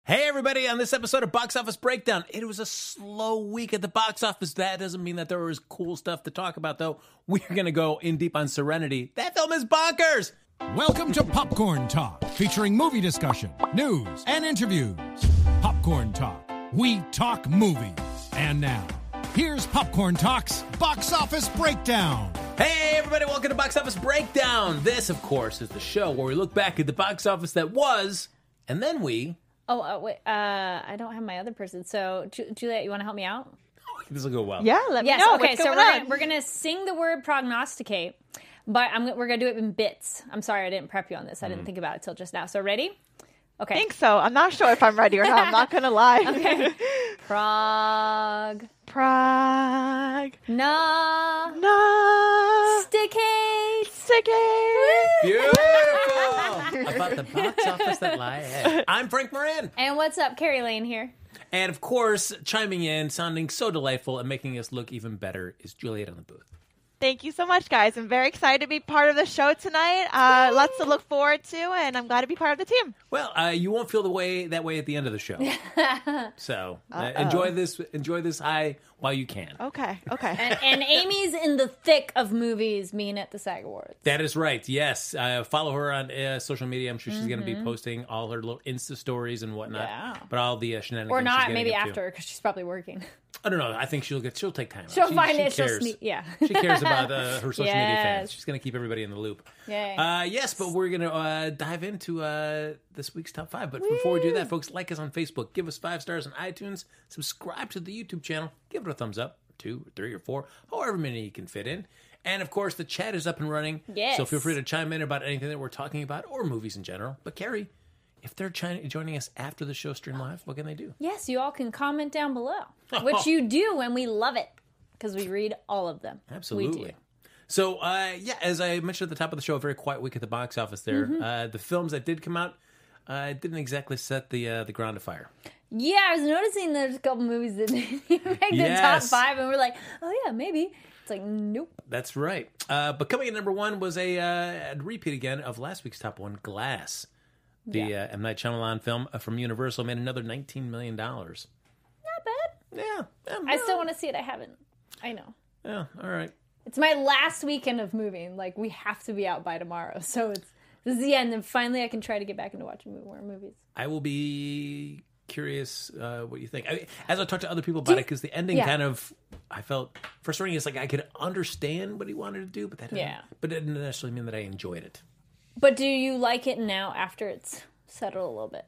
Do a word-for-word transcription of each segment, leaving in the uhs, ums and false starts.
Hey, everybody, on this episode of Box Office Breakdown. It was a slow week at the box office. That doesn't mean that there was cool stuff to talk about, though. We're going to go in deep on Serenity. That film is bonkers! Welcome to Popcorn Talk, featuring movie discussion, news, and interviews. Popcorn Talk. We talk movies. And now, here's Popcorn Talk's Box Office Breakdown. Hey, everybody, welcome to Box Office Breakdown. This, of course, is the show where we look back at the box office that was, and then we... Oh, uh, wait, uh, I don't have my other person. So, Ju- Juliet, you want to help me out? This will go well. Yeah, let me yes, know. okay, What's so going we're on? gonna, we're going to sing the word prognosticate, but I'm, we're going to do it in bits. I'm sorry, I didn't prep you on this. I didn't think about it till just now. So, ready? Okay. I think so. I'm not sure if I'm ready or not. I'm not going to lie. Okay. Prog. Prague. Na. No. Sticate. Sticky. Beautiful! About the box office that lie ahead. I'm Frank Moran. And what's up? Carrie Lane here. And, of course, chiming in, sounding so delightful, and making us look even better is Juliet on the booth. Thank you so much, guys. I'm very excited to be part of the show tonight. Uh, lots to look forward to, and I'm glad to be part of the team. Well, uh, you won't feel the way that way at the end of the show. So uh, enjoy this. Enjoy this high while you can. Okay, okay. And, and Amy's in the thick of movies being at the SAG Awards. That is right. Yes, uh, follow her on uh, social media. I'm sure she's going to be posting all her little Insta stories and whatnot. Yeah. But all the uh, shenanigans. Or she's not, getting maybe up to. after, because she's probably working. I don't know. I think she'll get. She'll take time. out. She'll she, find she it. She'll Cares. sneak. Yeah. She cares about uh, her social media fans. Yes. She's going to keep everybody in the loop. Yay. Uh, yes, but we're going to uh, dive into uh, this week's top five. But before we do that, folks, like us on Facebook, give us five stars on iTunes, subscribe to the YouTube channel, give it a thumbs up, two, or three, or four, however many you can fit in. And of course, the chat is up and running. Yes. So feel free to chime in about anything that we're talking about or movies in general. But Carrie, if they're chi- joining us after the show stream live, what can they do? Yes, you all can comment down below, which you do, and we love it because we read all of them. Absolutely. We do. So, uh, yeah, as I mentioned at the top of the show, a very quiet week at the box office there. Mm-hmm. Uh, the films that did come out uh, didn't exactly set the uh, the ground afire. Yeah, I was noticing there's a couple movies that didn't make the top Yes. five, and we're like, oh yeah, maybe. It's like, nope. That's right. Uh, but coming in number one was a, uh, a repeat again of last week's top one, Glass. The Yeah. uh, M. Night Shyamalan film uh, from Universal made another nineteen million dollars. Not bad. Yeah. um, I still want to see it. I haven't. I know. Yeah, all right. It's my last weekend of moving. Like, we have to be out by tomorrow. So it's this is the end. And finally, I can try to get back into watching more movies. I will be curious uh, what you think. I mean, as I talk to other people about it, because the ending Yeah. kind of, I felt frustrating. It's like I could understand what he wanted to do, but that didn't, Yeah. but it didn't necessarily mean that I enjoyed it. But do you like it now after it's settled a little bit?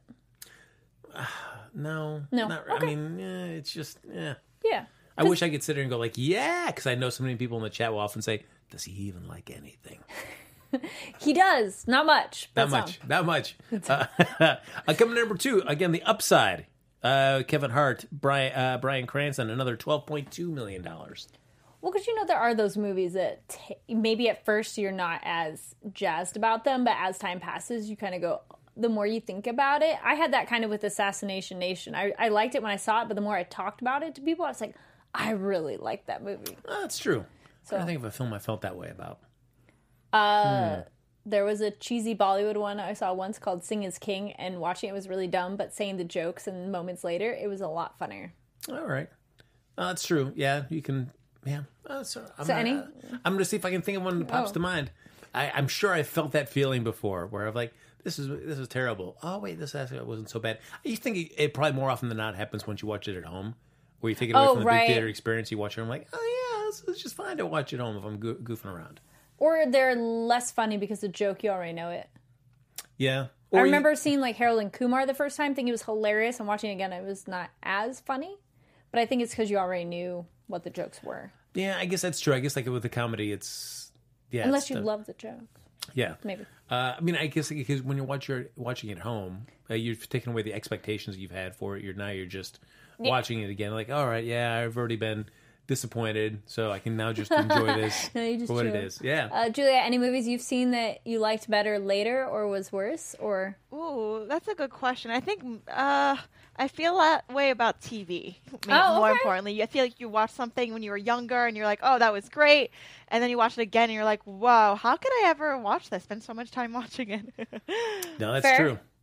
No, No. Not, Okay. I mean, eh, it's just, yeah. Yeah. I wish I could sit here and go like, yeah, because I know so many people in the chat will often say, does he even like anything? He does. Not much. Not But much. some. Not much. Uh, uh, coming to number two, again, The Upside. Uh, Kevin Hart, Brian, uh, Bryan Cranston, another twelve point two million dollars. Well, because you know there are those movies that t- maybe at first you're not as jazzed about them, but as time passes, you kind of go, the more you think about it. I had that kind of with Assassination Nation. I, I liked it when I saw it, but the more I talked about it to people, I was like, I really like that movie. Oh, that's true. So- I don't think of a film I felt that way about. Uh, There was a cheesy Bollywood one I saw once called Sing is King, and watching it was really dumb, but saying the jokes and moments later, it was a lot funnier. All right. Oh, that's true. Yeah, you can. Yeah. Oh, so I'm, So gonna, any- I'm going to see if I can think of one that pops Oh. to mind. I, I'm sure I felt that feeling before, where I'm like, "This is this is terrible." Oh wait, this actually wasn't so bad. You think it, it probably more often than not happens once you watch it at home, where you take it away Oh, from the right. big theater experience. You watch it, I'm like, "Oh yeah, it's, it's just fine to watch at home if I'm go- goofing around." Or they're less funny because the joke, you already know it. Yeah. I Or you- remember seeing like Harold and Kumar the first time, thinking it was hilarious, and watching it again, it was not as funny. But I think it's because you already knew what the jokes were. yeah, I guess that's true. I guess like with the comedy, it's yeah. Unless it's you the- love the jokes. Yeah, Maybe. Uh, I mean, I guess because when you watch your watching at home, uh, you've taken away the expectations you've had for it. You're now you're just watching it again. Like, all right, yeah, I've already been disappointed, so I can now just enjoy this No, you just for what it chill. is. Yeah. Uh, Julia, any movies you've seen that you liked better later or was worse? Or Ooh, that's a good question. I think uh, I feel that way about T V. I mean, Oh, more okay. importantly, I feel like you watch something when you were younger and you're like, oh, that was great. And then you watch it again and you're like, wow, how could I ever watch this? Spend so much time watching it. No, that's Fair. true.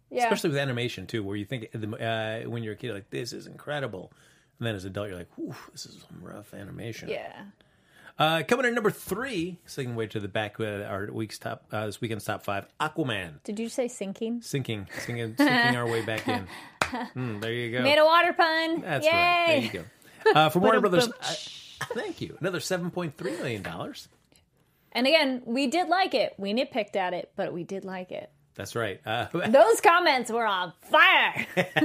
Yeah. Especially with animation, too, where you think uh, when you're a kid, like, this is incredible. And then as an adult, you're like, whew, this is some rough animation. Yeah. Uh, coming in number three, second way to the back with our week's top, uh, this weekend's top five, Aquaman. Did you say sinking? Sinking, sinking, sinking our way back in. Mm, there you go. Made a water pun. That's Yay. right. There you go. Uh, for Warner Brothers, Ba-dum-bum. uh, thank you. Another seven point three million dollars. And again, we did like it. We nitpicked at it, but we did like it. That's right. Uh, Those comments were on fire.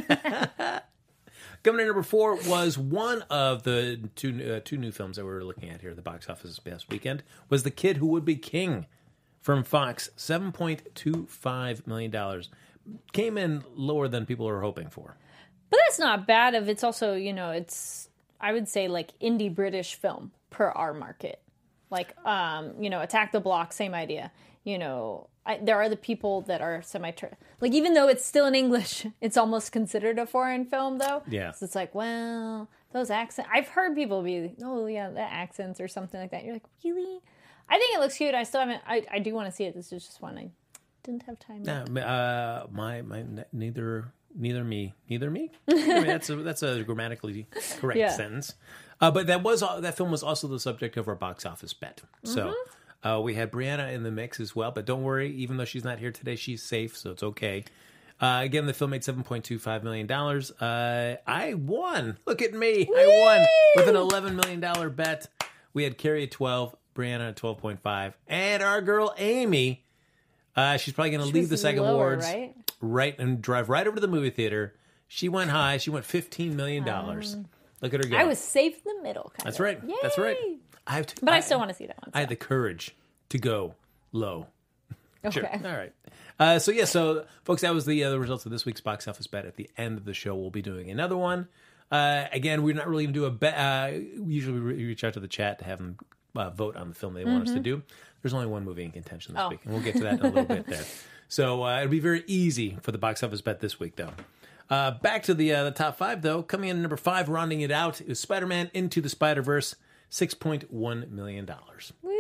Coming in number four was one of the two uh, two new films that we were looking at here at the box office this past weekend, was The Kid Who Would Be King from Fox, seven point two five million dollars. Came in lower than people were hoping for. But that's not bad if it's also, you know, it's, I would say, like, indie British film per our market. Like, um, you know, Attack the Block, same idea. You know, I, there are the people that are semi like, even though it's still in English, it's almost considered a foreign film, though. Yeah. So it's like, well, those accents. I've heard people be, oh yeah, the accents or something like that. You're like, really? I think it looks cute. I still haven't. I, I do want to see it. This is just one I didn't have time. Nah, uh, my my neither neither me neither me. I mean, that's a that's a grammatically correct Yeah. sentence. Uh, but that was that film was also the subject of our box office bet. So. Mm-hmm. Uh, we had Brianna in the mix as well, but don't worry, even though she's not here today, she's safe, so it's okay. Uh, again, the film made seven point two five million dollars. Uh, I won. Look at me. Whee! I won with an eleven million dollars bet. We had Carrie at twelve, Brianna at twelve point five, and our girl Amy, uh, she's probably going to She leave was the SAG lower, Awards right? right and drive right over to the movie theater. She went high. She went fifteen million dollars. Um, Look at her go. I was safe in the middle, kind That's of. right. Yay! That's right. I have to, But I, still want to see that one. I had the courage to go low. Okay. Sure. All right. Uh, so, yeah, so, folks, that was the, uh, the results of this week's box office bet. At the end of the show, we'll be doing another one. Uh, again, we're not really going to do a bet. Uh, we usually re- reach out to the chat to have them uh, vote on the film they want us to do. There's only one movie in contention this Oh. week, and we'll get to that in a little bit there. So, uh, it'll be very easy for the box office bet this week, though. Uh, back to the uh, the top five, though. Coming in at number five, rounding it out, is Spider-Man Into the Spider-Verse, six point one million dollars. Woo!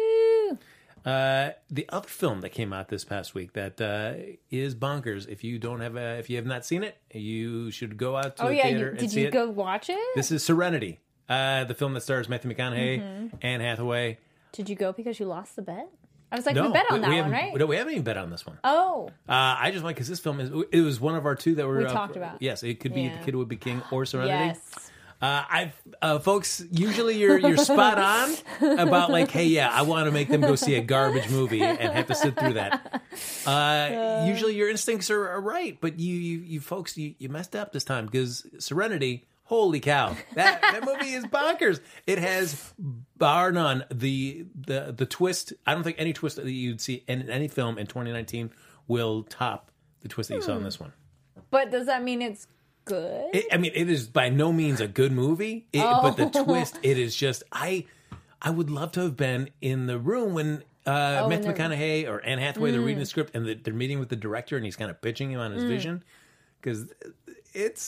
Uh, the other film that came out this past week that uh, is bonkers. If you don't have a, if you have not seen it, you should go out to Oh the yeah, theater you, and did see you it. go watch it? This is Serenity, uh, the film that stars Matthew McConaughey, Mm-hmm. Anne Hathaway. Did you go because you lost the bet? I was like, No, we bet on that one, haven't- right? No, we haven't even bet on this one. Oh, Uh, I just like because this film is. It was one of our two that were We uh, talked about. Yes, it could be Yeah. The Kid Would Be King or Serenity. yes. Uh, I've uh, folks. Usually, you're you're spot on about like, hey, yeah, I want to make them go see a garbage movie and have to sit through that. Uh, usually, your instincts are, are right, but you you, you folks, you, you messed up this time because Serenity. Holy cow! That that movie is bonkers. It has, bar none, the the the twist. I don't think any twist that you'd see in any film in twenty nineteen will top the twist that you saw in this one. But does that mean it's good? It, I mean, it is by no means a good movie, it, Oh. but the twist, it is just I. I would love to have been in the room when uh, Oh, Matthew when they're- McConaughey or Anne Hathaway they're reading the script and they're meeting with the director and he's kind of pitching him on his vision because it's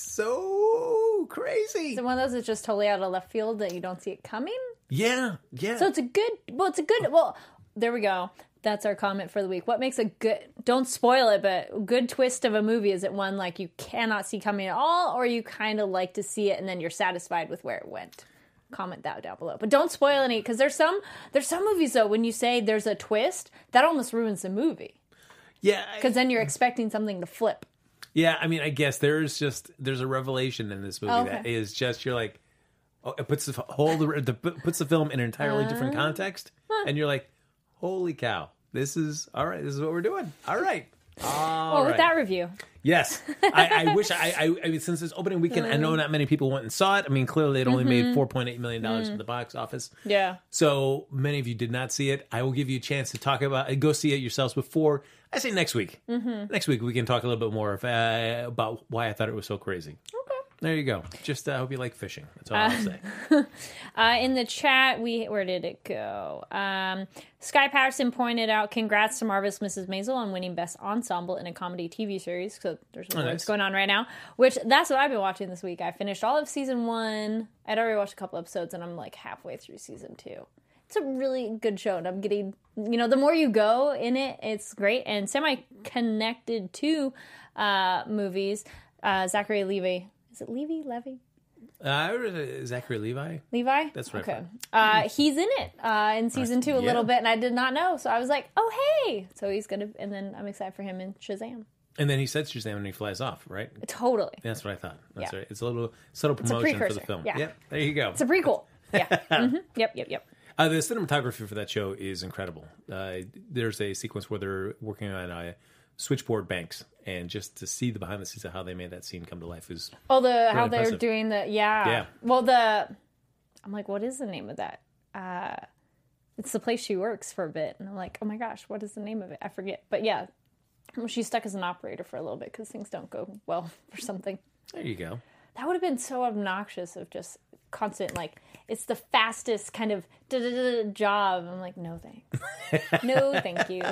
so crazy. Is it one of those that's just totally out of left field that you don't see it coming? Yeah, yeah. So it's a good. Well, it's a good. Well, there we go. That's our comment for the week. What makes a good? Don't spoil it, but good twist of a movie, is it one like you cannot see coming at all, or you kind of like to see it and then you're satisfied with where it went? Comment that down below, but don't spoil any because there's some there's some movies though when you say there's a twist that almost ruins the movie yeah, I- because then you're expecting something to flip. yeah. I mean, I guess there's just there's a revelation in this movie Okay. that is just you're like, oh, it puts the whole the, puts the film in an entirely different context, and you're like, holy cow, this is all right. This is what we're doing. All right. All well, right. with that review, Yes, I, I wish I, I, I mean, since this opening weekend, I know not many people went and saw it. I mean, clearly it only made four point eight million dollars in the box office. yeah. So many of you did not see it. I will give you a chance to talk about go see it yourselves before I say next week. Mm-hmm. Next week we can talk a little bit more if, uh, about why I thought it was so crazy. Okay. There you go. Just uh, hope you like fishing. That's all I'll say. Uh, in the chat, we where did it go? Um, Sky Patterson pointed out, "Congrats to Marvelous Missus Maisel on winning Best Ensemble in a Comedy T V Series." So there's Oh, awards nice. going on right now. Which that's what I've been watching this week. I finished all of season one. I'd already watched a couple episodes, and I'm like halfway through season two. it's a really good show. And I'm getting, you know, the more you go in it, it's great. And semi-connected to uh, movies, uh, Zachary Levi. Is it Levi? Levy? Uh, I heard uh, Zachary Levi. Levi? That's right. Okay. Uh, he's in it uh, in season two a yeah. little bit, and I did not know. So I was like, oh, hey. So he's going to, and then I'm excited for him in Shazam. And then he says Shazam and he flies off, right? Totally. That's what I thought. That's Yeah. right. It's a little subtle It's a promotion for the precursor. film. Yeah. Yep. There you go. It's a prequel. Yeah. Mm-hmm. Yep, yep, yep. Uh, the cinematography for that show is incredible. Uh, there's a sequence where they're working on uh, switchboard banks, and just to see the behind the scenes of how they made that scene come to life is Oh, the how they're impressive. doing the yeah. Yeah. Well, the I'm like, what is the name of that? Uh, it's the place she works for a bit, and I'm like, oh my gosh, what is the name of it? I forget. But yeah, well, she's stuck as an operator for a little bit because things don't go well for something. there you go. That would have been so obnoxious of just constant like it's the fastest kind of da-da-da-da job. I'm like, no thanks, no thank you.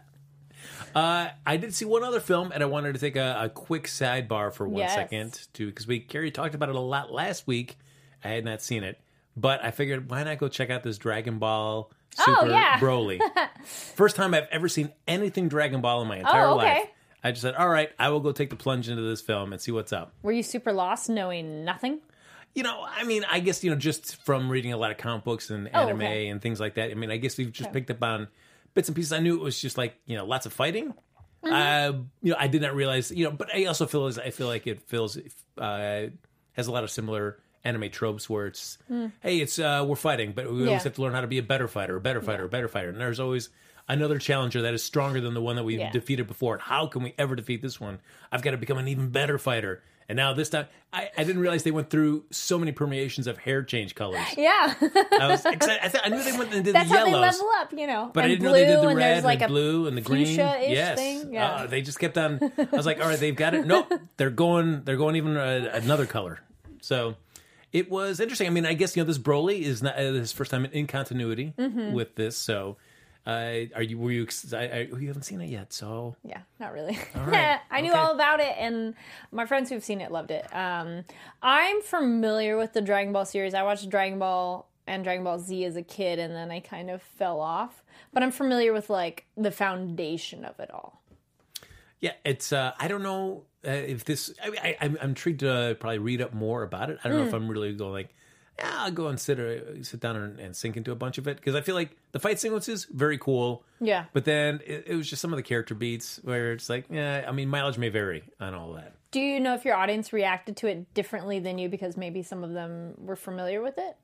Uh, I did see one other film, and I wanted to take a, a quick sidebar for one Yes. second, to because we Carrie talked about it a lot last week. I had not seen it, but I figured why not go check out this Dragon Ball Super Oh, yeah. Broly. First time I've ever seen anything Dragon Ball in my entire Oh, okay. life. I just said, all right, I will go take the plunge into this film and see what's up. Were you super lost knowing nothing? You know, I mean, I guess, you know, just from reading a lot of comic books and Oh, anime okay. and things like that. I mean, I guess we've just picked up on bits and pieces. I knew it was just like, you know, lots of fighting. Mm-hmm. Uh, you know, I did not realize, you know, but I also feel as I feel like it feels uh, has a lot of similar anime tropes where it's, hey, it's uh, we're fighting, but we Yeah. always have to learn how to be a better fighter, a better fighter, a better fighter. And there's always another challenger that is stronger than the one that we've Yeah. defeated before. How can we ever defeat this one? I've got to become an even better fighter. And now this time, I, I didn't realize they went through so many permeations of hair change colors. Yeah. I was excited. I, th- I knew they went and did That's the how yellows. they level up, you know. But and I didn't blue, know they did the and red there's like and a blue and the green. fuchsia-ish Yes, thing. Yeah. Uh, they just kept on. I was like, all right, they've got it. Nope, they're going. They're going even uh, another color. So it was interesting. I mean, I guess you know this Broly is not uh, his first time in continuity Mm-hmm. with this. So uh, are you? Were you? ex- I, I, you haven't seen it yet, so Yeah, not really. right. I knew Okay. all about it, and my friends who've seen it loved it. Um, I'm familiar with the Dragon Ball series. I watched Dragon Ball and Dragon Ball Z as a kid, and then I kind of fell off. But I'm familiar with like the foundation of it all. yeah, it's. Uh, I don't know uh, if this. I, I, I'm, I'm intrigued to uh, probably read up more about it. I don't know Hmm. if I'm really going like. Yeah, I'll go and sit uh, sit down and, and sink into a bunch of it because I feel like the fight sequences very cool. Yeah. But then it, it was just some of the character beats where it's like, yeah, I mean, mileage may vary on all that. Do you know if your audience reacted to it differently than you because maybe some of them were familiar with it?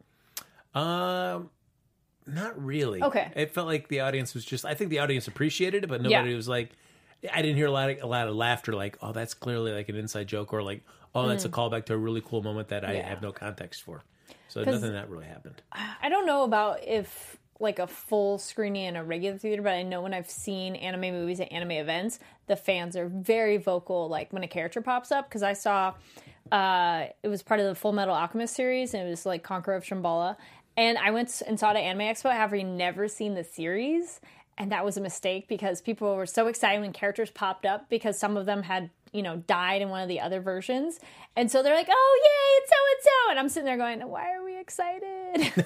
Um, not really. Okay. It felt like the audience was just. I think the audience appreciated it, but nobody Yeah. was like. I didn't hear a lot of a lot of laughter. Like, oh, that's clearly like an inside joke, or like, oh, that's a callback to a really cool moment that I Mm. Yeah. have no context for. So 'Cause- nothing that really happened. I don't know about if like a full screening in a regular theater, but I know when I've seen anime movies at anime events, the fans are very vocal, like when a character pops up. Because I saw uh, it was part of the Full Metal Alchemist series, and it was like Conqueror of Shambhala. And I went and saw it at Anime Expo, having never seen the series. And that was a mistake because people were so excited when characters popped up because some of them had, you know, died in one of the other versions. And so they're like, oh, yay, it's so-and-so. And I'm sitting there going, why are we excited?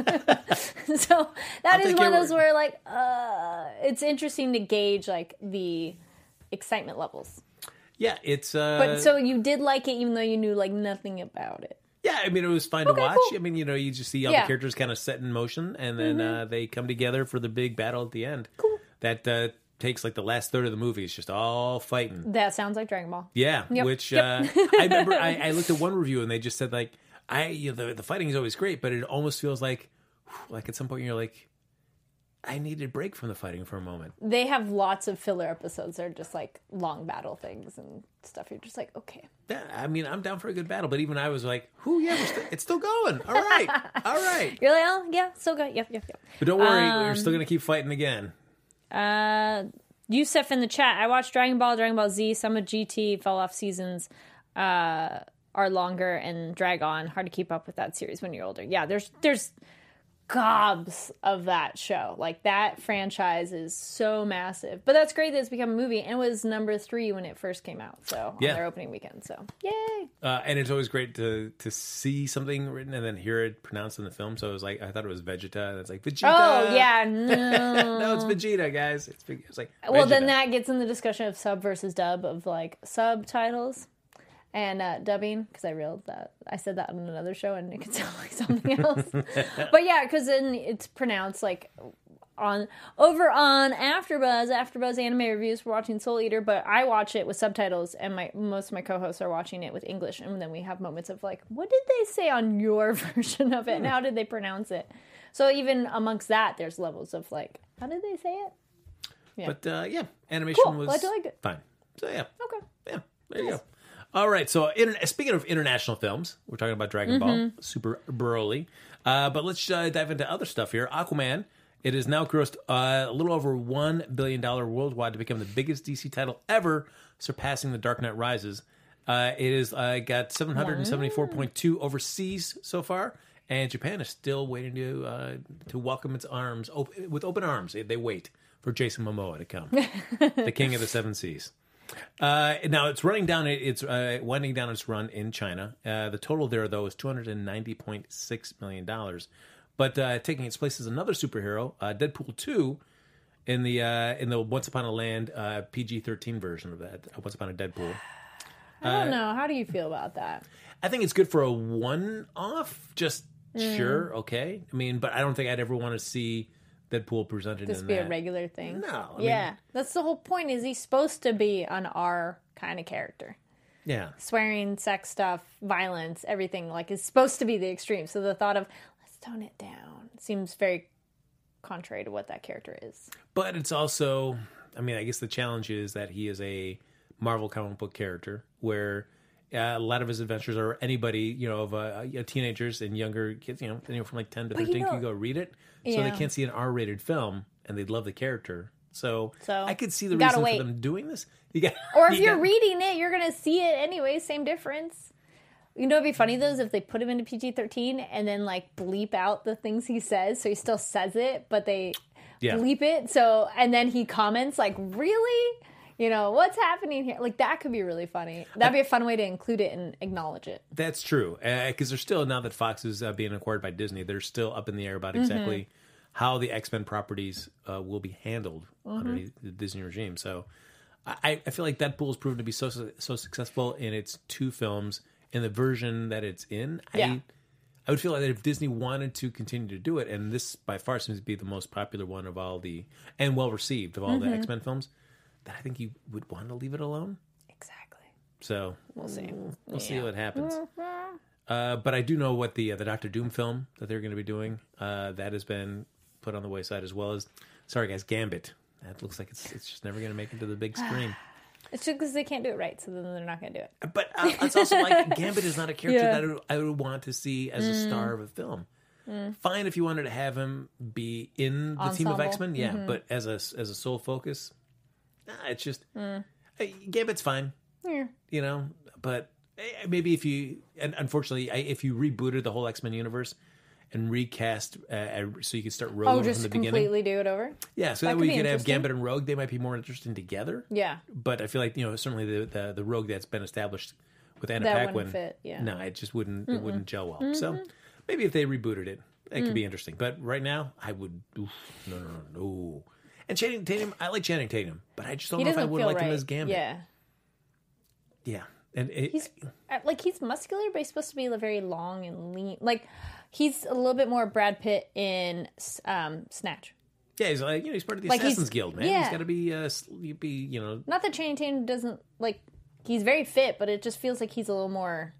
So that I'll is take one of your those word. where, like, uh, it's interesting to gauge, like, the excitement levels. Yeah, it's. Uh, But so you did like it even though you knew, like, nothing about it. Yeah, I mean, it was fine Okay, to watch. cool. I mean, you know, you just see all Yeah. Mm-hmm. the characters kind of set in motion, and then uh, they come together for the big battle at the end. Cool. That uh, takes like the last third of the movie. It's just all fighting. That sounds like Dragon Ball. Yeah, Yep, which yep. Uh, I remember I, I looked at one review and they just said like, I you know, the the fighting is always great, but it almost feels like, whew, like at some point you're like, I needed a break from the fighting for a moment. They have lots of filler episodes that are just, like, long battle things and stuff. You're just like, okay. Yeah, I mean, I'm down for a good battle, but even I was like, whoo, yeah, we're still, it's still going. All right, all right. You're like, oh, yeah, still good. Yep, yep, yep. But don't worry, Um, we're still gonna keep fighting again. Uh, Yusef in the chat. I watched Dragon Ball, Dragon Ball Z. Some of G T fell off seasons uh, are longer and drag on. Hard to keep up with that series when you're older. Yeah, there's there's gobs of that show. Like, that franchise is so massive. But that's great that it's become a movie, and it was number three when it first came out. So Yeah. on their opening weekend. So yay! Uh, and it's always great to to see something written and then hear it pronounced in the film. So it was like, I thought it was Vegeta, and it's like Vegeta. Oh yeah, no, no, it's Vegeta, guys. It's, it's like Well, then Vegeta. that gets in the discussion of sub versus dub of like subtitles and uh, dubbing, because I realized that I said that on another show and it could sound like something else. But yeah, because then it's pronounced like on over on AfterBuzz, AfterBuzz Anime Reviews. We're watching Soul Eater, but I watch it with subtitles, and my most of my co-hosts are watching it with English, and then we have moments of like, what did they say on your version of it, and how did they pronounce it? So even amongst that, there's levels of like, how did they say it? Yeah. But uh, yeah, animation Cool. was Glad you liked it. fine. So yeah, Okay. yeah, there you go. All right, so inter- speaking of international films, we're talking about Dragon Ball, Mm-hmm. Super Broly. Uh, but let's uh, dive into other stuff here. Aquaman, it has now grossed uh, a little over one billion dollars worldwide to become the biggest D C title ever, surpassing The Dark Knight Rises. Uh, it has uh, got seven hundred seventy-four point two overseas so far, and Japan is still waiting to uh, to welcome its arms, op- with open arms. They wait for Jason Momoa to come, the king of the seven seas. Uh, now it's running down. It's uh, winding down its run in China. Uh, the total there, though, is two hundred ninety point six million dollars. But uh, taking its place is another superhero, uh, Deadpool two, in the uh, in the Once Upon a Land uh, P G thirteen version of that. Uh, Once Upon a Deadpool. I don't know. How do you feel about that? I think it's good for a one-off. Just sure, okay. I mean, but I don't think I'd ever want to see Deadpool presented This in be that. a regular thing. No, I yeah, mean- that's the whole point. Is he's supposed to be an R kind of character? Yeah. Swearing, sex stuff, violence, everything like is supposed to be the extreme. So the thought of let's tone it down seems very contrary to what that character is. But it's also, I mean, I guess the challenge is that he is a Marvel comic book character where uh, a lot of his adventures are anybody, you know, of uh, you know, teenagers and younger kids, you know, anywhere from like ten to But you thirteen know- can go read it. So Yeah. they can't see an R-rated film and they'd love the character. So, So, I could see the you gotta reason wait. for them doing this. You got, Or if you you're got- reading it, you're gonna see it anyway. Same difference. You know, it'd be funny though is if they put him into P G thirteen and then like bleep out the things he says, so he still says it, but they Yeah. bleep it. So and then he comments like, "Really? You know what's happening here?" Like that could be really funny. That'd be a fun way to include it and acknowledge it. That's true. Because they're still, now that Fox is uh, being acquired by Disney, they're still up in the air about exactly Mm-hmm. how the X-Men properties uh, will be handled Mm-hmm. underneath the Disney regime. So I, I feel like Deadpool has proven to be so so successful in its two films, in the version that it's in. Yeah. I, I would feel like that if Disney wanted to continue to do it, and this by far seems to be the most popular one of all the, and well-received of all Mm-hmm. the X-Men films, that I think you would want to leave it alone. Exactly. So We'll see. we'll see Yeah. what happens. Uh, but I do know what the uh, the Doctor Doom film that they're going to be doing, uh, that has been put on the wayside, as well as, sorry guys, Gambit. That looks like it's it's just never going to make it to the big screen. It's just because they can't do it right, so then they're not going to do it. But uh, it's also like Gambit is not a character Yeah. that I would, I would want to see as a star of a film. Fine if you wanted to have him be in the team of Ensemble. X Men, yeah. But as a as a sole focus, nah, it's just uh, Gambit's fine. Yeah. You know, but eh, maybe if you, and unfortunately, I- if you rebooted the whole X Men universe and recast, uh, uh, so you could start Rogue Oh, from just the beginning. completely do it over? Yeah, so That that, could way be you could have interesting. Gambit and Rogue. They might be more interesting together. Yeah. But I feel like, you know, certainly the the, the Rogue that's been established with Anna That Paquin, wouldn't fit, yeah. no, it just wouldn't it wouldn't gel well. So maybe if they rebooted it, it Mm. could be interesting. But right now, I would oof, no no no no. And Channing Tatum, I like Channing Tatum, but I just don't He know if I doesn't would feel like right. him as Gambit. Yeah. Yeah. And it, He's uh, like he's muscular, but he's supposed to be like, very long and lean. Like he's a little bit more Brad Pitt in um, Snatch. yeah, he's like, you know, he's part of the Like, he's- Assassin's Guild, man. yeah. He's got to be uh s- you be, you know, Not that Channing Tatum doesn't like. He's very fit, but it just feels like he's a little more.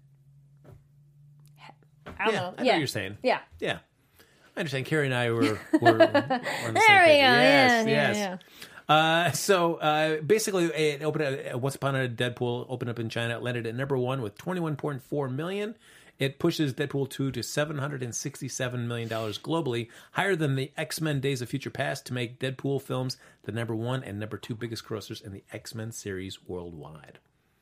I don't yeah, know. I know yeah, what you're saying. Yeah. Yeah. I understand. Carrie and I were, were, were on the same There we go. page. yeah, Yes, yes. yeah, Uh, so uh, basically, it opened at, Once Upon a Deadpool opened up in China. It landed at number one with twenty-one point four million. It pushes Deadpool two to seven hundred sixty-seven million dollars globally, higher than the X-Men Days of Future Past, to make Deadpool films the number one and number two biggest grossers in the X-Men series worldwide.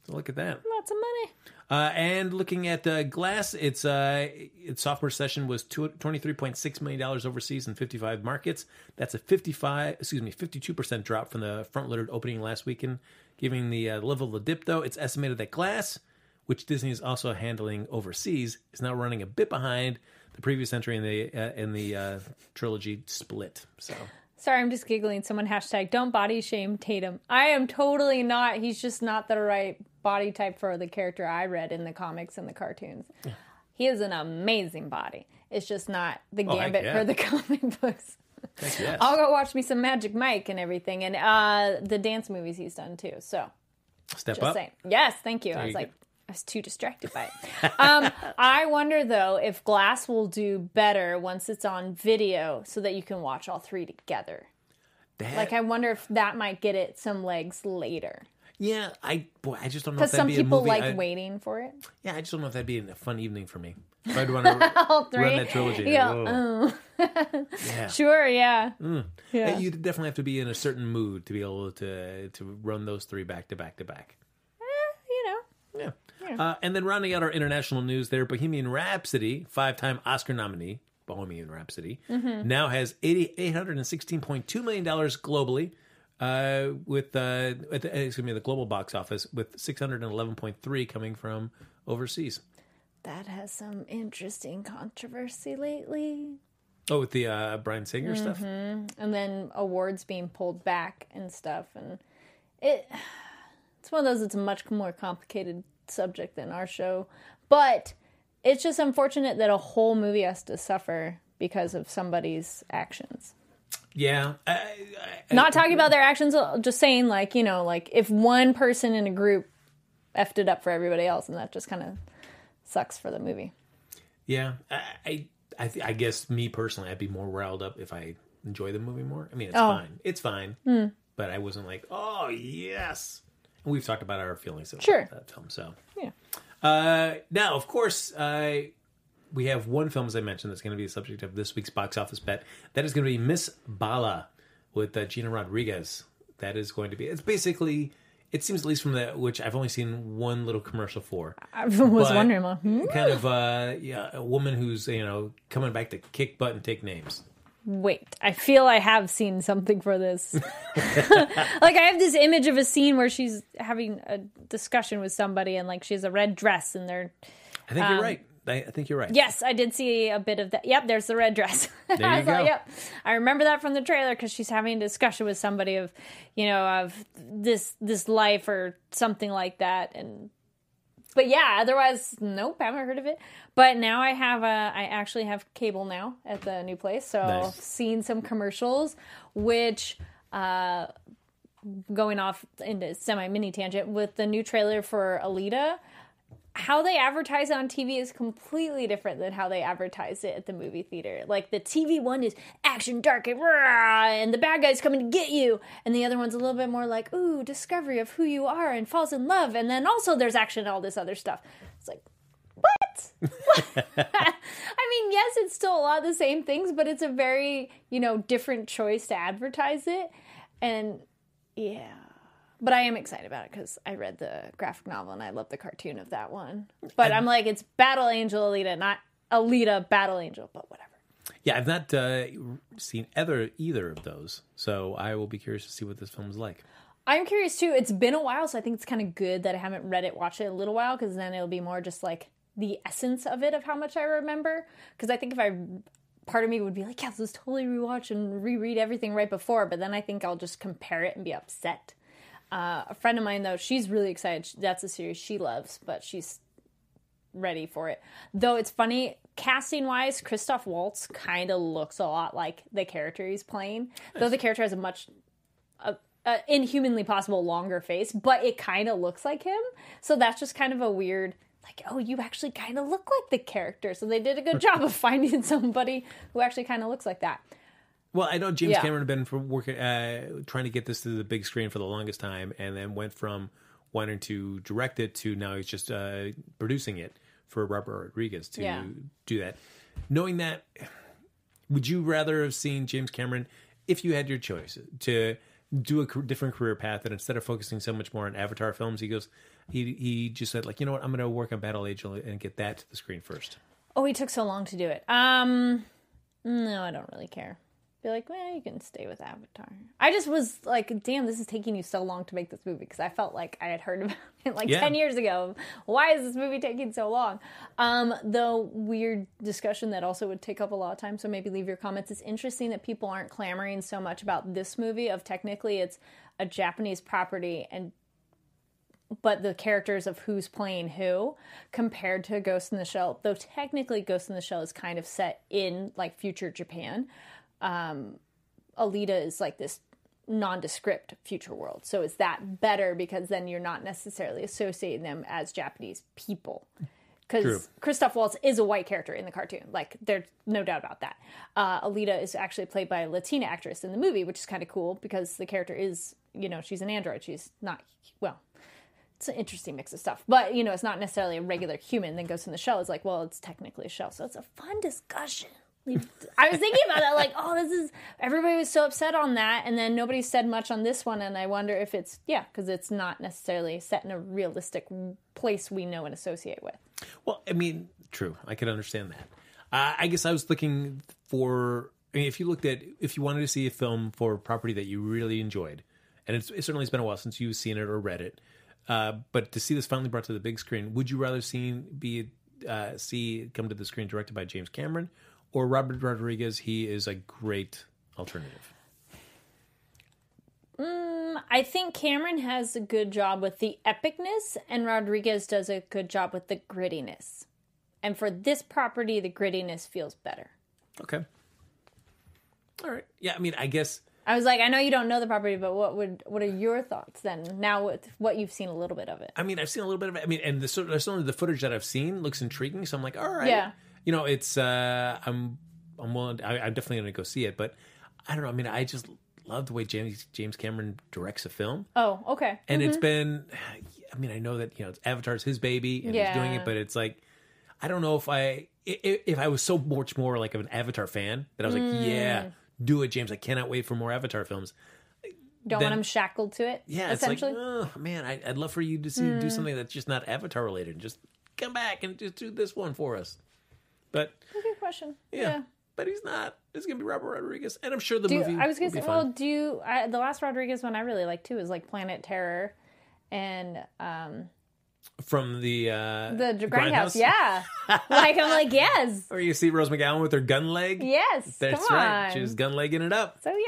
Look at that. Lots of money. Uh, and looking at uh, Glass, its uh, its sophomore session was twenty-three point six million dollars overseas in fifty-five markets. That's a fifty-five, excuse me, fifty-two percent drop from the front-loaded opening last weekend. Giving the uh, level of the dip, though, it's estimated that Glass, which Disney is also handling overseas, is now running a bit behind the previous entry in the uh, in the uh, trilogy Split. So. Sorry, I'm just giggling. Someone hashtag don't body shame Tatum. I am totally not. He's just not the right body type for the character I read in the comics and the cartoons. Yeah. He has an amazing body. It's just not the oh, gambit yeah. for the comic books. Yes. I'll go watch me some Magic Mike and everything, and uh, the dance movies he's done too. So, step just up. Saying. Yes, thank you. There I was you like, go. I was too distracted by it. um, I wonder though if Glass will do better once it's on video, so that you can watch all three together. That... Like, I wonder if that might get it some legs later. Yeah, I boy, I just don't know. Because some be people a movie like I, waiting for it. Yeah, I just don't know if that'd be a fun evening for me. If I'd want to all three? run that trilogy. Yeah. Oh. Oh. yeah. Sure. Yeah. Mm. Yeah. You definitely have to be in a certain mood to be able to to run those three back to back to back. Eh, you know. Yeah. yeah. Uh, and then rounding out our international news, there, Bohemian Rhapsody, five-time Oscar nominee, Bohemian Rhapsody, mm-hmm. now has eight hundred sixteen point two million dollars globally. Uh, with uh, at the, excuse me, the global box office with six hundred eleven point three coming from overseas. That has some interesting controversy lately. Oh, with the uh, Bryan Singer mm-hmm. stuff, and then awards being pulled back and stuff, and it it's one of those. It's a much more complicated subject than our show, but it's just unfortunate that a whole movie has to suffer because of somebody's actions. Yeah. I, I, Not talking about their actions, just saying, like, you know, like, if one person in a group effed it up for everybody else, and that just kind of sucks for the movie. Yeah. I I, I, th- I guess me personally, I'd be more riled up if I enjoy the movie more. I mean, it's oh. fine. It's fine. Mm. But I wasn't like, oh, yes. And we've talked about our feelings about sure. that film, so. Yeah. Uh, now, of course, uh, we have one film, as I mentioned, that's going to be the subject of this week's box office bet. That is going to be Miss Bala with uh, Gina Rodriguez. That is going to be... It's basically... It seems, at least from that, which I've only seen one little commercial for. I was wondering, well, hmm? kind of uh, yeah, a woman who's, you know, coming back to kick butt and take names. Wait, I feel I have seen something for this. Like, I have this image of a scene where she's having a discussion with somebody, and, like, she has a red dress, and they're... I think um, you're right. I, I think you're right. Yes, I did see a bit of that. Yep, there's the red dress. There you I was go. like, yep. I remember that from the trailer because she's having a discussion with somebody of, you know, of this this life or something like that. And but yeah, otherwise, nope, haven't heard of it. But now I have a, I actually have cable now at the new place, so Nice. I've seen some commercials, which. Uh, going off into semi mini tangent with the new trailer for Alita. How they advertise it on T V is completely different than how they advertise it at the movie theater. Like, the T V one is action, dark, and rah, and the bad guy's coming to get you. And the other one's a little bit more like, ooh, discovery of who you are and falls in love. And then also there's action and all this other stuff. It's like, what? What? I mean, yes, it's still a lot of the same things, but it's a very, you know, different choice to advertise it. And, yeah. But I am excited about it because I read the graphic novel and I love the cartoon of that one. But I'm, I'm like, it's Battle Angel Alita, not Alita Battle Angel, but whatever. Yeah, I've not uh, seen either, either of those, so I will be curious to see what this film is like. I'm curious too. It's been a while, so I think it's kind of good that I haven't read it, watched it a little while, because then it'll be more just like the essence of it, of how much I remember. Because I think if I... Part of me would be like, yeah, let's totally rewatch and reread everything right before, but then I think I'll just compare it and be upset. Uh, a friend of mine, though, she's really excited. That's a series she loves, but she's ready for it. Though it's funny, casting-wise, Christoph Waltz kind of looks a lot like the character he's playing. Nice. Though the character has a much uh, uh, inhumanly possible longer face, but it kind of looks like him. So that's just kind of a weird, like, oh, you actually kind of look like the character. So they did a good job of finding somebody who actually kind of looks like that. Well, I know James yeah. Cameron had been for working, uh, trying to get this to the big screen for the longest time, and then went from wanting to direct it to now he's just uh, producing it for Robert Rodriguez to yeah. do that. Knowing that, would you rather have seen James Cameron, if you had your choice, to do a different career path, and instead of focusing so much more on Avatar films, he goes, he he just said, like, you know what, I'm going to work on Battle Angel and get that to the screen first. Oh, he took so long to do it. Um, no, I don't really care. Be like, well, you can stay with Avatar. I just was like, damn, this is taking you so long to make this movie, because I felt like I had heard about it like Yeah. ten years ago. Why is this movie taking so long? Um, the weird discussion that also would take up a lot of time, so maybe leave your comments. It's interesting that people aren't clamoring so much about this movie, of technically it's a Japanese property, and but the characters of who's playing who, compared to Ghost in the Shell, though technically Ghost in the Shell is kind of set in like future Japan. Um, Alita is like this nondescript future world. So is that better, because then you're not necessarily associating them as Japanese people? Because Christoph Waltz is a white character in the cartoon. Like, there's no doubt about that. Uh, Alita is actually played by a Latina actress in the movie, which is kind of cool, because the character is, you know, she's an android. She's not, well, it's an interesting mix of stuff. But, you know, it's not necessarily a regular human. Then Ghost in the Shell is like, well, it's technically a shell. So it's a fun discussion. I was thinking about that, like, oh, this is, everybody was so upset on that, and then nobody said much on this one, and I wonder if it's, yeah, because it's not necessarily set in a realistic place we know and associate with. Well, I mean, true. I can understand that. Uh, I guess I was looking for, I mean, if you looked at, if you wanted to see a film for a property that you really enjoyed, and it's, it certainly has been a while since you've seen it or read it, uh, but to see this finally brought to the big screen, would you rather see, be, uh, see it come to the screen directed by James Cameron or Robert Rodriguez? He is a great alternative. Mm, I think Cameron has a good job with the epicness, and Rodriguez does a good job with the grittiness. And for this property, the grittiness feels better. Okay. All right. Yeah, I mean, I guess... I was like, I know you don't know the property, but what would what are your thoughts then, now with what you've seen a little bit of it? I mean, I've seen a little bit of it. I mean, and the, certainly the footage that I've seen looks intriguing, so I'm like, all right. Yeah. You know, it's, uh, I'm, I'm willing, I, I'm definitely going to go see it, but I don't know. I mean, I just love the way James, James Cameron directs a film. Oh, okay. And mm-hmm. it's been, I mean, I know that, you know, Avatar's his baby and yeah. he's doing it, but it's like, I don't know if I, if, if I was so much more like of an Avatar fan that I was mm. like, yeah, do it, James. I cannot wait for more Avatar films. Don't then, want him shackled to it, yeah, essentially? It's like, oh, man, I, I'd love for you to see mm. do something that's just not Avatar related. Just come back and just do this one for us. But good question. Yeah, yeah, but he's not. It's gonna be Robert Rodriguez, and I'm sure the do, movie. I was gonna will say, be well, fun. do you, I, the last Rodriguez one I really like too is like Planet Terror, and um, from the uh, the Grindhouse? Grindhouse, yeah. Like I'm like yes. Or you see Rose McGowan with her gun leg. Yes, that's come right. on. She was gun legging it up. So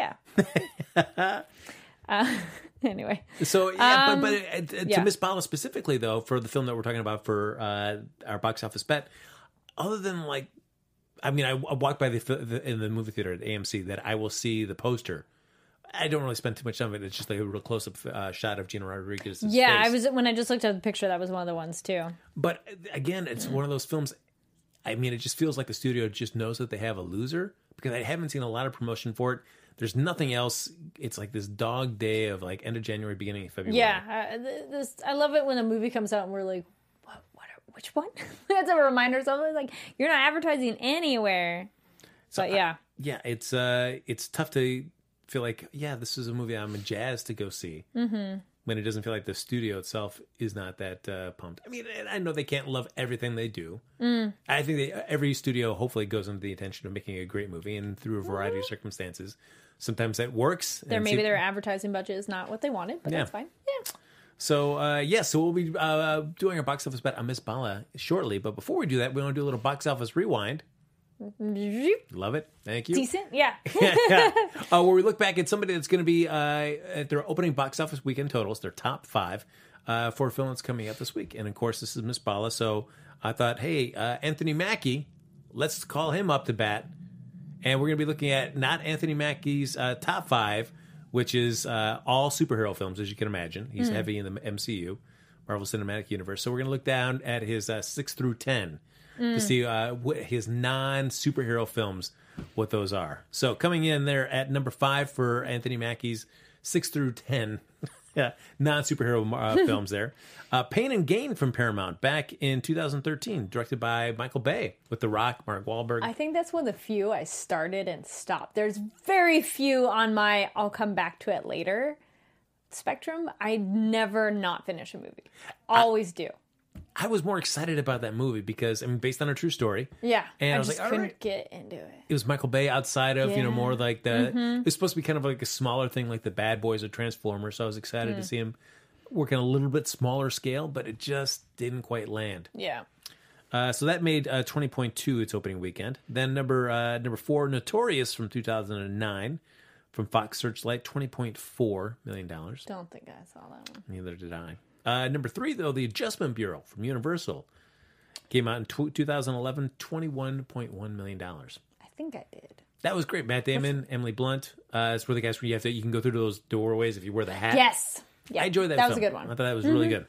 yeah. uh, anyway. So yeah, um, but but uh, to yeah. Miss Bala specifically though, for the film that we're talking about for uh, our box office bet, other than like, I mean, I, I walk by the, the in the movie theater at A M C that I will see the poster. I don't really spend too much time on it. It's just like a real close up uh, shot of Gina Rodriguez's Yeah, face. I was when I just looked at the picture. That was one of the ones too. But again, it's one of those films. I mean, it just feels like the studio just knows that they have a loser, because I haven't seen a lot of promotion for it. There's nothing else. It's like this dog day of like end of January, beginning of February. Yeah, uh, this I love it when a movie comes out and we're like, what? What? Are, which one? That's a reminder. Something like you're not advertising anywhere. So but yeah, I, yeah, it's uh, it's tough to feel like, yeah, this is a movie I'm jazzed to go see. Mm-hmm. When it doesn't feel like the studio itself is not that uh, pumped. I mean, I know they can't love everything they do. Mm. I think they, every studio hopefully goes into the intention of making a great movie, and through a variety of circumstances, sometimes that works. There and maybe see, their advertising budget is not what they wanted, but Yeah. that's fine. Yeah. So uh, yeah, so we'll be uh, doing our box office bet on Miss Bala shortly. But before we do that, we want to do a little box office rewind. Love it. Thank you. Decent, yeah. uh, where we look back at somebody that's going to be uh, at their opening box office weekend totals, their top five, uh, for a film that's coming up this week. And of course, this is Miss Bala. So I thought, hey, uh, Anthony Mackie, let's call him up to bat. And we're going to be looking at not Anthony Mackie's uh, top five, which is uh, all superhero films, as you can imagine. He's mm. heavy in the M C U, Marvel Cinematic Universe. So we're going to look down at his uh, six through ten. Mm. To see uh, what his non-superhero films, what those are. So coming in there at number five for Anthony Mackie's six through ten non-superhero uh, films there. Uh, Pain and Gain from Paramount back in two thousand thirteen, directed by Michael Bay with The Rock, Mark Wahlberg. I think that's one of the few I started and stopped. There's very few on my I'll come back to it later. spectrum, I never not finish a movie. Always I, do. I was more excited about that movie because, I mean, based on a true story. Yeah. And I, I was just like, all couldn't right. get into it. It was Michael Bay outside of, Yeah. you know, more like the, Mm-hmm. it was supposed to be kind of like a smaller thing like the Bad Boys or Transformers. So I was excited Mm. to see him work on a little bit smaller scale, but it just didn't quite land. Yeah. Uh, so that made uh, twenty point two its opening weekend. Then number uh, number four, Notorious from two thousand nine from Fox Searchlight, twenty point four million dollars. Don't think I saw that one. Neither did I. Uh, number three, though, The Adjustment Bureau from Universal came out in tw- two thousand eleven, twenty-one point one million dollars. I think I did. That was great. Matt Damon, Emily Blunt. Uh, it's where the guys where you have to you can go through those doorways if you wear the hat. Yes. Yeah. I enjoyed that. That film. was a good one. I thought that was really good.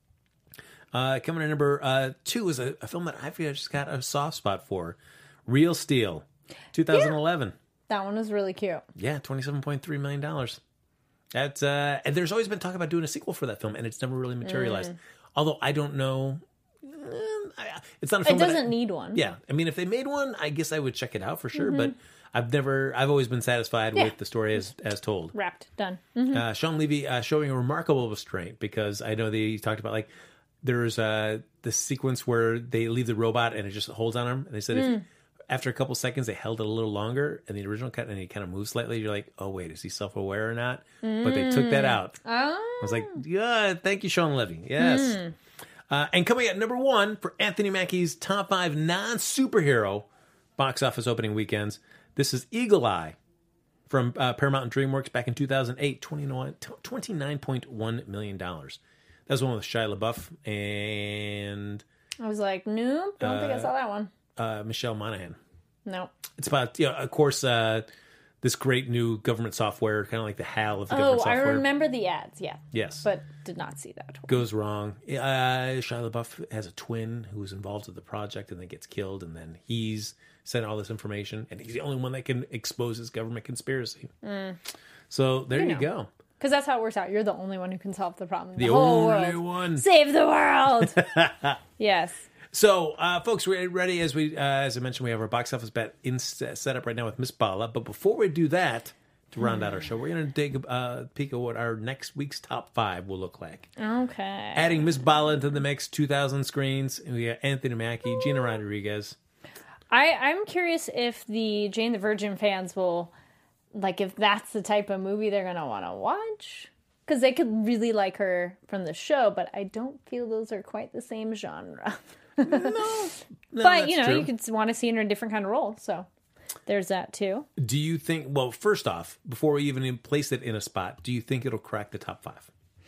Uh, coming in number uh, two is a, a film that I feel I just got a soft spot for, Real Steel, twenty eleven. That one was really cute. Yeah, twenty-seven point three million dollars. That's uh, and there's always been talk about doing a sequel for that film, and it's never really materialized. Mm. Although I don't know, eh, I- it's not a film. It that doesn't I- need one. Yeah, I mean, if they made one, I guess I would check it out for sure. But I've never, I've always been satisfied Yeah. with the story as as told. Wrapped. Done. Mm-hmm. Uh, Sean Levy uh, showing a remarkable restraint because I know they talked about like there's uh, this sequence where they leave the robot and it just holds on him. And they said Mm. if after a couple seconds they held it a little longer in the original cut and he kind of moves slightly, you're like, oh wait, is he self aware or not? But they took that out. Oh. I was like, yeah, thank you, Sean Levy. Yes. Uh, and coming at number one for Anthony Mackie's top five non superhero box office opening weekends, this is Eagle Eye from uh, Paramount and DreamWorks back in two thousand eight, twenty-nine point one million dollars. That was one with Shia LaBeouf and I was like, nope, don't think I saw that one. uh, Michelle Monaghan. No. It's about, you know, of course, uh, this great new government software, kind of like the H A L of the Oh, government I software. remember the ads, yeah. Yes. But did not see that one. Goes wrong. Uh, Shia LaBeouf has a twin who was involved with the project and then gets killed, and then he's sent all this information, and he's the only one that can expose his government conspiracy. So there you, You know. go. Because that's how it works out. You're the only one who can solve the problem. in The whole only world. one. Save the world. Yes. So, uh, folks, we're ready. As we, uh, as I mentioned, we have our box office bet in set up right now with Miss Bala. But before we do that, to round out our show, we're going to take a uh, peek at what our next week's top five will look like. Okay. Adding Miss Bala into the mix, two thousand screens. And we got Anthony Mackie, Gina Rodriguez. I, I'm curious if the Jane the Virgin fans will, like, if that's the type of movie they're going to want to watch. Because they could really like her from the show, but I don't feel those are quite the same genre. No, but, you know, true. you could want to see her in a different kind of role. So there's that, too. Do you think, well, first off, before we even place it in a spot, do you think it'll crack the top five?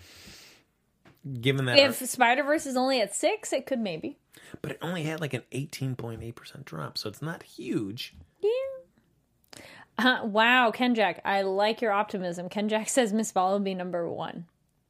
Given that. If Spider-Verse is only at six, it could maybe. But it only had like an eighteen point eight percent drop, so it's not huge. Yeah. Uh, wow, Ken Jack, I like your optimism. Ken Jack says Miss Bala will be number one.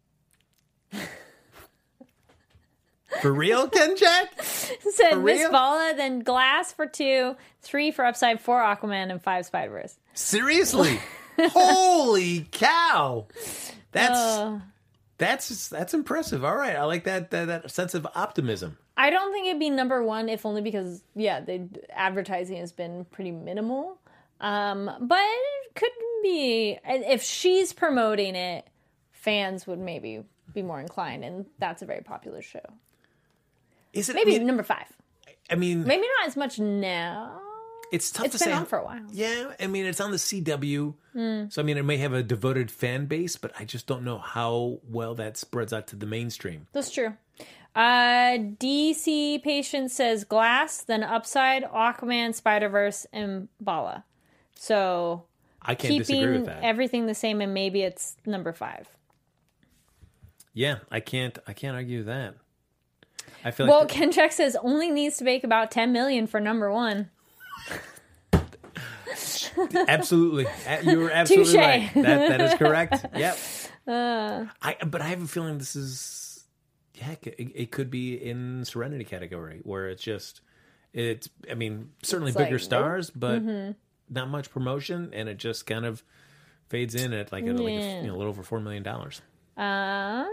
For real, Ken Jack? Said For Miss real? Bala, then Glass for two, three for Upside, four Aquaman, and five Spider-Verse. Seriously? Holy cow! That's Uh, that's that's impressive. All right, I like that that, that sense of optimism. I don't think it'd be number one, if only because, yeah, the advertising has been pretty minimal. Um, but it could be, if she's promoting it, fans would maybe be more inclined, and that's a very popular show. Is it Maybe I mean, number five. I mean, Maybe not as much now. it's tough It's to been say. on for a while. Yeah, I mean, it's on the C W, Hmm. so I mean, it may have a devoted fan base, but I just don't know how well that spreads out to the mainstream. That's true. Uh, D C Patient says Glass, then Upside, Aquaman, Spider-Verse, and Bala. So I can't disagree keeping with that. everything the same, and maybe it's number five. Yeah, I can't. I can't argue that. I feel Well, like Ken Jack says only needs to make about ten million for number one. absolutely, Uh, you're absolutely Touche. right. That that is correct. Yep. I but I have a feeling this is yeah, it, it could be in Serenity category where it's just it's. I mean, certainly It's bigger like, stars, but not much promotion, and it just kind of fades in at like a, like a, Yeah. you know, a little over four million dollars. Um,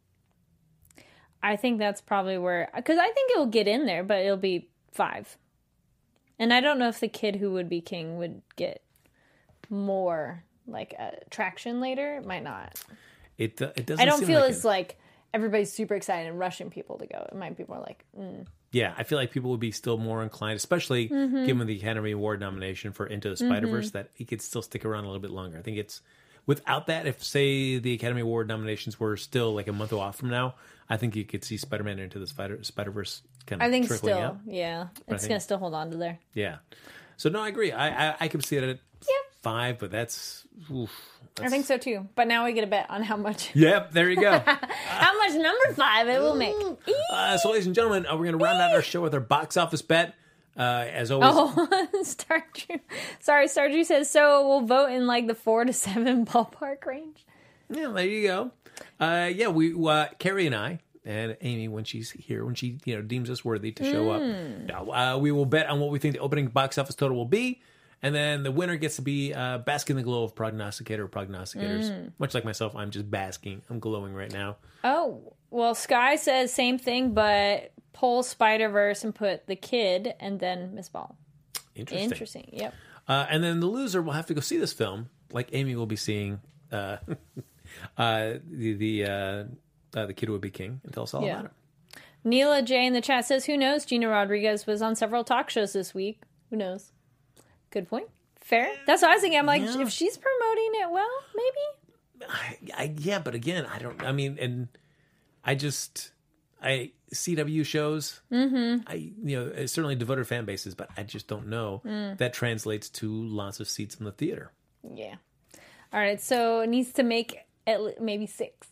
I think that's probably where, because I think it will get in there, but it'll be five. And I don't know if the Kid Who Would Be King would get more like uh, traction later. It might not. it uh, it doesn't. I don't seem feel like as it. like everybody's super excited and rushing people to go. It might be more like, mm. Yeah, I feel like people would be still more inclined, especially Mm-hmm. given the Academy Award nomination for Into the Spider-Verse, that it could still stick around a little bit longer. I think it's without that. If say the Academy Award nominations were still like a month off from now, I think you could see Spider-Man Into the Spider Spider-Verse kind of I think trickling still, out. yeah, I it's think- gonna still hold on to there. Yeah. So no, I agree. I I, I could see it at Yep. five, but that's. Oof, I that's think so too. But now we get a bet on how much, Yep, there you go. how much number five it will make. Uh, so, ladies and gentlemen, uh, we're going to round out our show with our box office bet. Uh, as always, Oh, Stardew. Sorry, Stardew says so. We'll vote in like the four to seven ballpark range. yeah, there you go. Uh, yeah, we uh, Carrie and I and Amy, when she's here, when she you know deems us worthy to show Hmm. up, uh, we will bet on what we think the opening box office total will be, and then the winner gets to be uh, basking in the glow of prognosticator or prognosticators. Hmm. Much like myself, I'm just basking. I'm glowing right now. Oh, well, Sky says same thing, but pull Spider Verse and put the kid and then Miss Ball. Interesting. Interesting. Yep. Uh, and then the loser will have to go see this film, like Amy will be seeing uh, uh, the the uh, uh, the Kid Would Be King, and tell us all Yeah. about it. Neela J in the chat says, "Who knows? Gina Rodriguez was on several talk shows this week. Who knows?" Good point. Fair. That's what I was thinking. I'm like, Yeah. if she's promoting it well, maybe. I, I, yeah, but again, I don't. I mean, and I just I C W shows. Mm-hmm. I you know it's certainly devoted fan bases, but I just don't know Mm. that translates to lots of seats in the theater. Yeah. All right. So it needs to make at le- maybe six.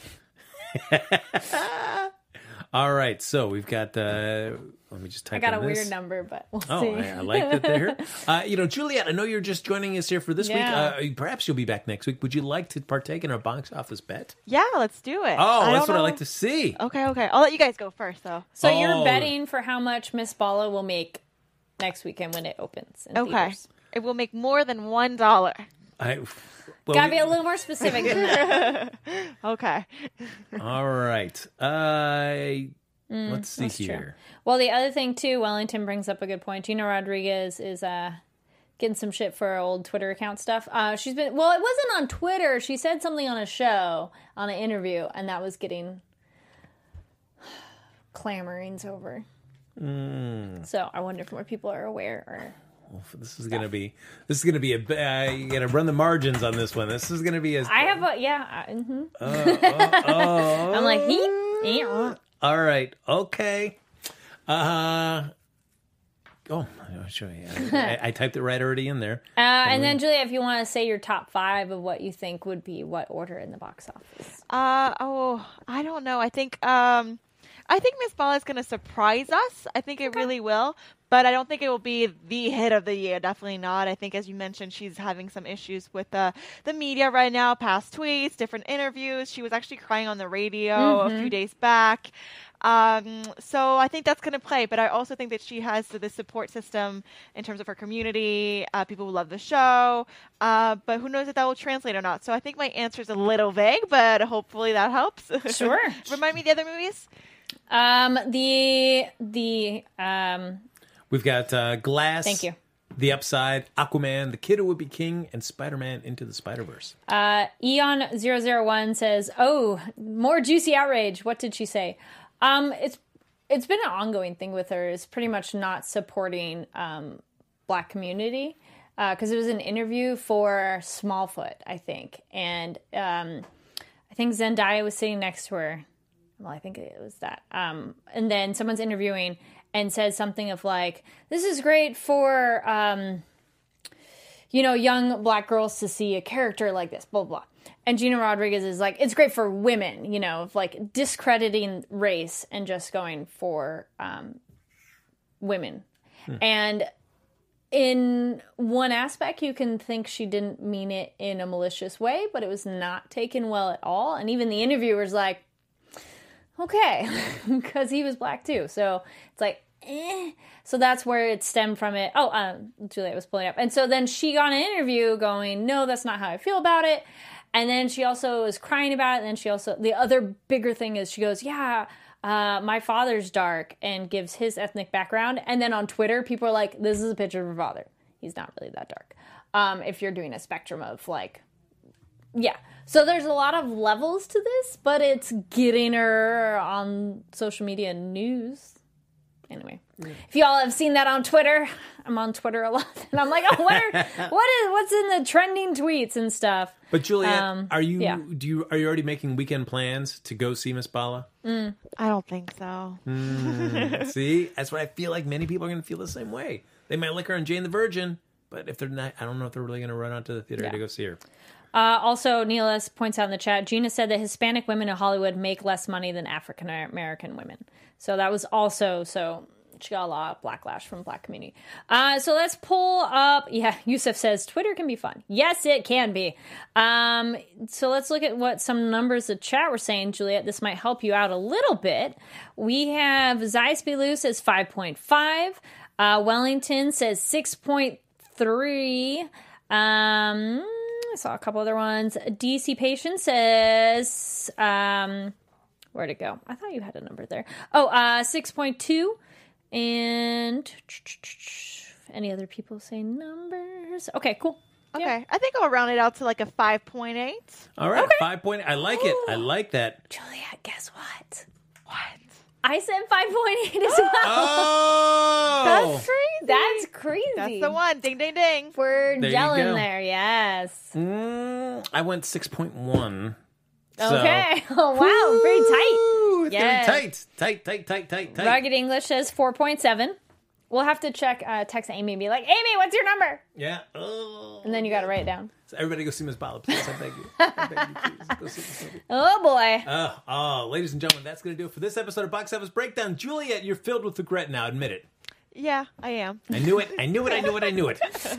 All right, so we've got. Uh, let me just type. I got a in this. weird number, but we'll Oh, see. I, I like that they're here. Uh, you know, Juliet, I know you're just joining us here for this Yeah. week. Uh, perhaps you'll be back next week. Would you like to partake in our box office bet? Yeah, let's do it. Oh, I that's don't what I know- like to see. Okay, okay. I'll let you guys go first, though. So Oh. you're betting for how much Miss Bala will make next weekend when it opens. In Okay. theaters. It will make more than one dollar. I, well, Gotta we- be a little more specific than that. Okay. all right. Uh, let's see Mm, that's true. here. Well, the other thing too, Wellington brings up a good point. Gina Rodriguez is uh, getting some shit for her old Twitter account stuff. Uh, she's been well, it wasn't on Twitter. She said something on a show, on an interview, and that was getting clamorings over. Mm. So I wonder if more people are aware or. Well, this is gonna be. This is gonna be a. Uh, you gotta run the margins on this one. This is gonna be as. I have a yeah. I, mm-hmm. Oh, I'm like he. Uh, all right. Okay. Uh. Oh, I'll show you. I, I typed it right already in there. and then Julia, if you want to say your top five of what you think would be what order in the box office. Uh oh, I don't know. I think um, I think Miss Bala is going to surprise us. I think it really will, but I don't think it will be the hit of the year. Definitely not. I think, as you mentioned, she's having some issues with the the media right now. Past tweets, different interviews. She was actually crying on the radio a few days back. Um, so I think that's going to play, but I also think that she has the support system in terms of her community, uh, people who love the show, uh, but who knows if that will translate or not. So I think my answer is a little vague, but hopefully that helps. Sure. Remind me the other movies? Um, the the um. We've got uh, Glass. Thank you. The Upside, Aquaman, The Kid Who Would Be King, and Spider-Man Into the Spider-Verse. Uh, Eon zero zero one says, "Oh, more juicy outrage. What did she say?" Um, it's it's been an ongoing thing with her. Is pretty much not supporting um, Black community because it was an interview for Smallfoot, I think, and um, I think Zendaya was sitting next to her. Well, I think it was that. Um, and then someone's interviewing and says something of like, "This is great for." Um, you know, young Black girls to see a character like this, blah, blah. And Gina Rodriguez is like, it's great for women, you know, of like discrediting race and just going for um, women. Hmm. And in one aspect, you can think she didn't mean it in a malicious way, but it was not taken well at all. And even the interviewer's like, okay, because he was Black too. So it's like, eh. So that's where it stemmed from it. Oh, um, Juliet was pulling up. And so then she got an interview going, no, that's not how I feel about it. And then she also was crying about it. And then she also, the other bigger thing is she goes, yeah, uh, my father's dark, and gives his ethnic background. And then on Twitter, people are like, this is a picture of her father. He's not really that dark. Um, if you're doing a spectrum of like Yeah. So there's a lot of levels to this, but it's getting her on social media news. Anyway, yeah. If y'all have seen that on Twitter, I'm on Twitter a lot, and I'm like, oh, what are, what is what's in the trending tweets and stuff? But Juliet, um, are you yeah. do you are you already making weekend plans to go see Miss Bala? Mm. I don't think so. Mm, see, that's what I feel like. Many people are going to feel the same way. They might like her on Jane the Virgin, but if they're not, I don't know if they're really going to run out to the theater yeah. to go see her. Uh, also, Neelis points out in the chat, Gina said that Hispanic women in Hollywood make less money than African American women. So that was also so. She got a lot of backlash from Black community. Uh, so let's pull up. Yeah, Yusuf says Twitter can be fun. Yes, it can be. Um, so let's look at what some numbers the chat were saying, Juliet. This might help you out a little bit. We have Zeiss Bilou says five point five. Uh, Wellington says six point three. Um, I saw a couple other ones. D C Patient says, um, where'd it go? I thought you had a number there. Oh, uh, six point two. And any other people say numbers? Okay, cool. Okay, yeah. I think I'll round it out to like a five point eight. All right, okay. five point eight. I like it. I like that. Juliet, guess what? What? I said five point eight as well. Oh! That's crazy. That's crazy. That's the one. Ding, ding, ding. We're There you gelling go. there, yes. Mm, I went six point one. Okay. Oh, wow. Pretty tight. It's Yes. gonna be tight. Tight, tight, tight, tight, tight. Rugged English says four point seven. We'll have to check, uh, text Amy and be like, Amy, what's your number? Yeah. Oh. And then you got to write it down. So everybody go see Miss Bala, please. I beg you. I beg you, please. Go see Miss Bala. Oh, boy. Uh, oh, ladies and gentlemen, that's going to do it for this episode of Box Office Breakdown. Juliet, you're filled with regret now. Admit it. Yeah, I am. I knew it. I knew it. I knew it. I knew it.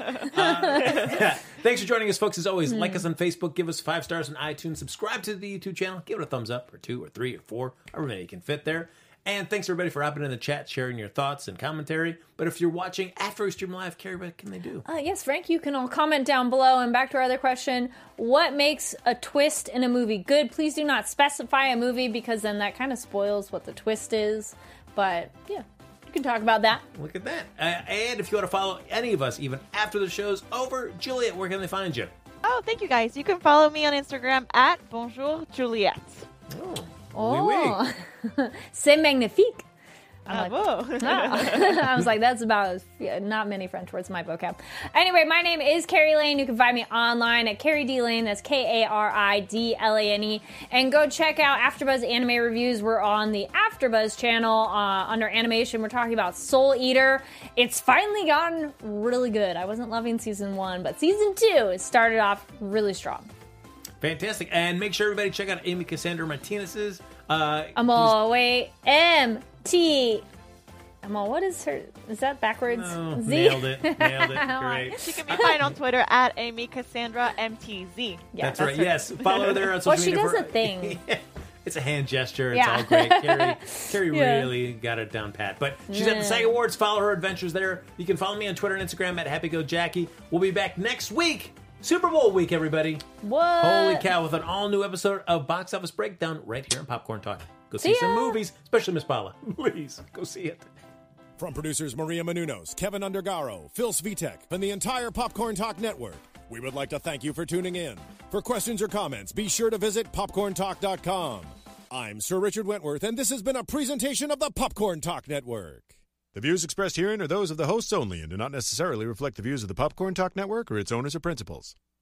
Uh, thanks for joining us, folks. As always, like us on Facebook, give us five stars on iTunes, subscribe to the YouTube channel, give it a thumbs up, or two, or three, or four, however many you can fit there. And thanks everybody for hopping in the chat, sharing your thoughts and commentary. But if you're watching after we stream live, Carrie, what can they do? Uh, yes, Frank, you can all comment down below. And back to our other question, what makes a twist in a movie good? Please do not specify a movie because then that kind of spoils what the twist is. But, yeah, you can talk about that. Look at that. Uh, and if you want to follow any of us, even after the show's over, Juliet, where can they find you? Oh, thank you guys. You can follow me on Instagram at Bonjour Juliet. Oh, Oh, oui, oui. C'est magnifique. I'm like, Bravo. I was like, that's about as, yeah, not many French words in my vocab. Anyway, my name is Carrie Lane. You can find me online at Carrie D Lane. That's K A R I D L A N E. And go check out AfterBuzz Anime Reviews. We're on the AfterBuzz channel uh, under animation. We're talking about Soul Eater. It's finally gotten really good. I wasn't loving season one, but season two, it started off really strong. Fantastic. And make sure everybody check out Amy Cassandra Martinez's. Uh, I'm all, wait, M T. I'm all, what is her, is that backwards? Oh, Z? nailed it. Nailed it. Great. She can be found on Twitter at Amy Cassandra M T Z. Yeah, that's, right. her. Yes. Follow her there on social Well, she media. does for- a thing. It's a hand gesture. It's Yeah. all great. Carrie, Carrie Yeah. really got it down pat. But she's at the Yeah. SAG Awards. Follow her adventures there. You can follow me on Twitter and Instagram at HappyGoJackie. We'll be back next week. Super Bowl week, everybody. What? Holy cow, with an all-new episode of Box Office Breakdown right here on Popcorn Talk. Go see See some ya. movies, especially Miss Bala. Please, go see it. From producers Maria Menounos, Kevin Undergaro, Phil Svitek, and the entire Popcorn Talk Network, we would like to thank you for tuning in. For questions or comments, be sure to visit popcorn talk dot com. I'm Sir Richard Wentworth, and this has been a presentation of the Popcorn Talk Network. The views expressed herein are those of the hosts only and do not necessarily reflect the views of the Popcorn Talk Network or its owners or principals.